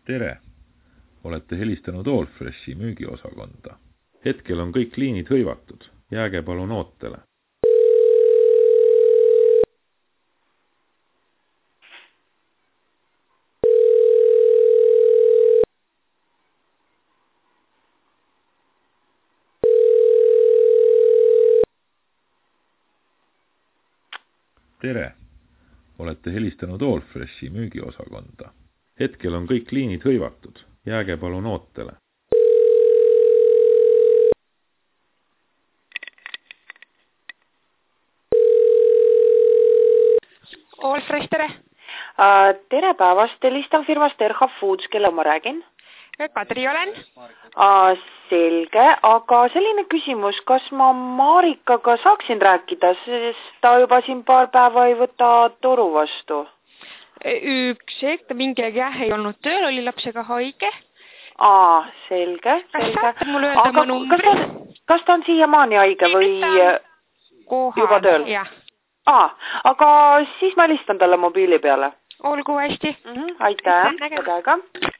Tere! Olete helistanud Allfreshi müügiosakonda. Hetkel on kõik liinid hõivatud. Jääge palun ootele. Tere! Olete helistanud Allfreshi müügiosakonda. Hetkel on kõik liinid hõivatud. Jääge palun ootele. Allfresh, tere! Tere päevast, helistan firmast RH Foods, kelle ma räägin? Kadri olen. Selge, aga selline küsimus, kas ma Marikaga saaksin rääkida, sest ta juba siin paar päeva ei võta toru vastu? Üks hetk, ta mingi aeg ei olnud tööl, oli lapsega haige. Selge, Kas saate mulle öelda oma numbri? Kas ta on siiamaani haige või juba tööl? Jah. Aga siis ma helistan talle mobiili peale. Olgu hästi. Aitäh, tere ka.